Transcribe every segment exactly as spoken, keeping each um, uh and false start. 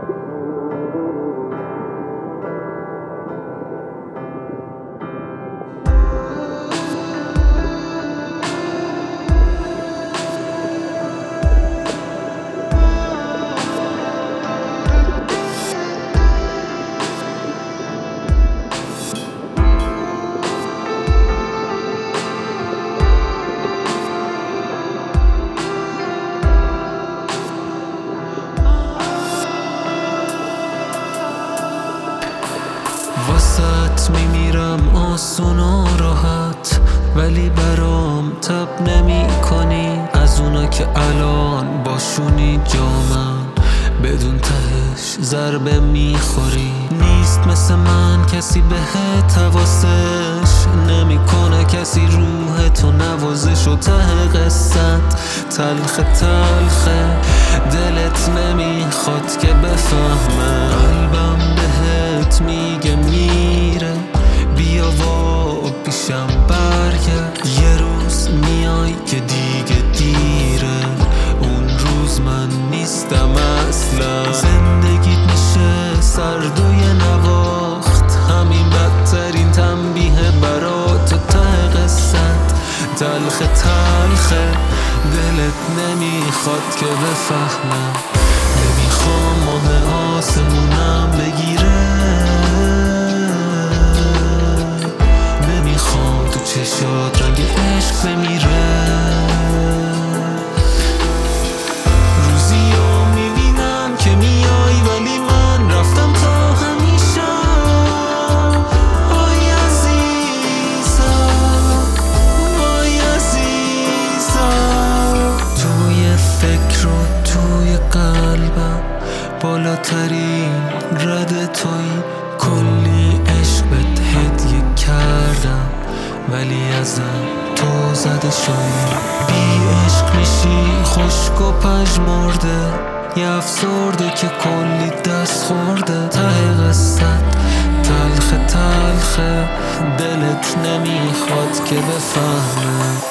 واسط میمیرم آسون و راحت، ولی برام تب نمی کنی. از اونا که الان باشونی جامن، بدون تهش ضربه میخوری. نیست مثل من کسی بهت حواسش نمیکنه، کسی روح تو نوازش. و ته قصت تلخ تلخه، دلت نمیخواد که بفهمه. قلبم بهت میگه میره، بیا و پیشم برگرد. یه روز میای که دیگه دیره، اون روز من نیستم اصلا. زندگیت میشه سرد و یه نواخت، همین بدترین تنبیه برات. ته قصت تلخ تلخه، دلت نمیخواد که بفهمم. نمیخوام ماه آسمونم بگیره، نمیخوام تو چشات رنگ عشق بمیره. روزیو میبینم که میای، ولی من رفتم تا همیشه. آی عزیزم، آی عزیزم، توی فکر و توی قلبم بالاترین رده توی. کلی عشق بهت هدیه کردم، ولی ازم تو زده شدی. بی عشق میشی خشک و پژمرده، یه افسرده که کلی دست خورده. ته قصت تلخ تلخه، دلت نمیخواد که بفهمه.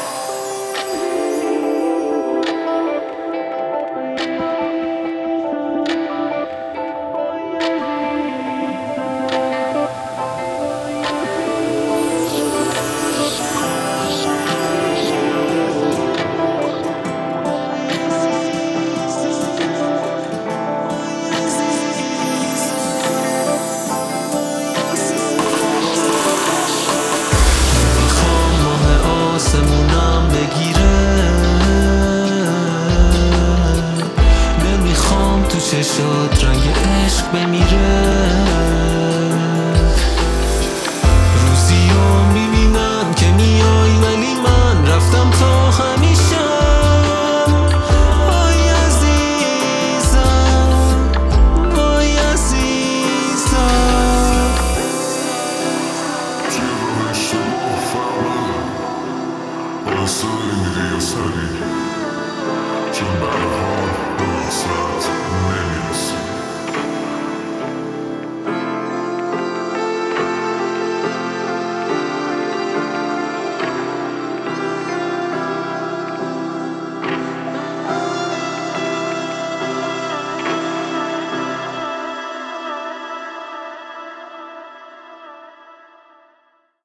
آسمونم بگیره، نمیخوام تو چشات رنگ عشق بمیره. روزیو میبینم که میای، ولی من رفتم تا همیشه. آی عزیزم، آی عزیزم، سری میری یا سری، چون برحال به واسط نمیره.